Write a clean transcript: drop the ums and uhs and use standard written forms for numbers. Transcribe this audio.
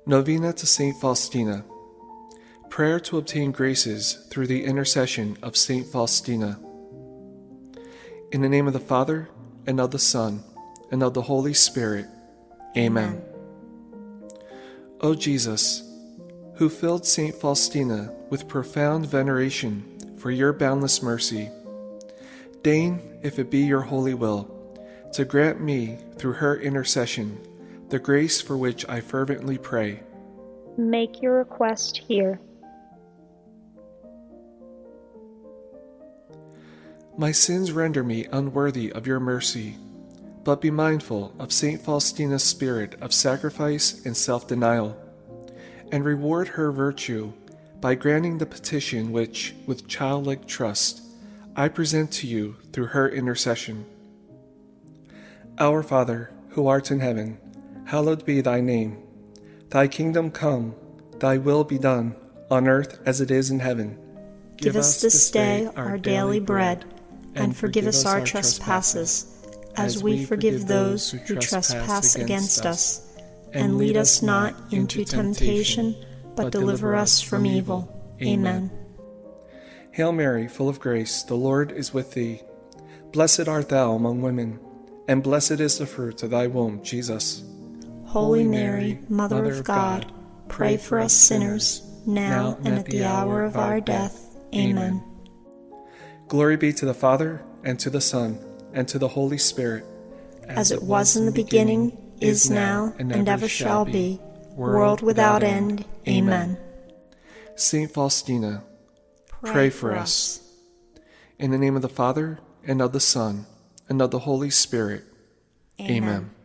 Novena to Saint Faustina. Prayer to obtain graces through the intercession of Saint Faustina. In the name of the Father, and of the Son, and of the Holy Spirit. Amen. O Jesus, who filled Saint Faustina with profound veneration for your boundless mercy, deign, if it be your holy will, to grant me, through her intercession, the grace for which I fervently pray. Make your request here. My sins render me unworthy of your mercy, but be mindful of Saint Faustina's spirit of sacrifice and self-denial, and reward her virtue by granting the petition which, with childlike trust, I present to you through her intercession. Our Father, who art in heaven, hallowed be thy name. Thy kingdom come, thy will be done, on earth as it is in heaven. Give us this day our daily bread, and forgive us our trespasses, as we forgive those who trespass against us. And lead us not into temptation, but deliver us from evil. Amen. Hail Mary, full of grace, the Lord is with thee. Blessed art thou among women, and blessed is the fruit of thy womb, Jesus. Holy Mary, Mother of God, pray for us sinners, now and at the hour of our death. Amen. Glory be to the Father, and to the Son, and to the Holy Spirit. As it was in the beginning, is now, and ever shall be, world without end. Amen. Saint Faustina, pray for us. In the name of the Father, and of the Son, and of the Holy Spirit. Amen.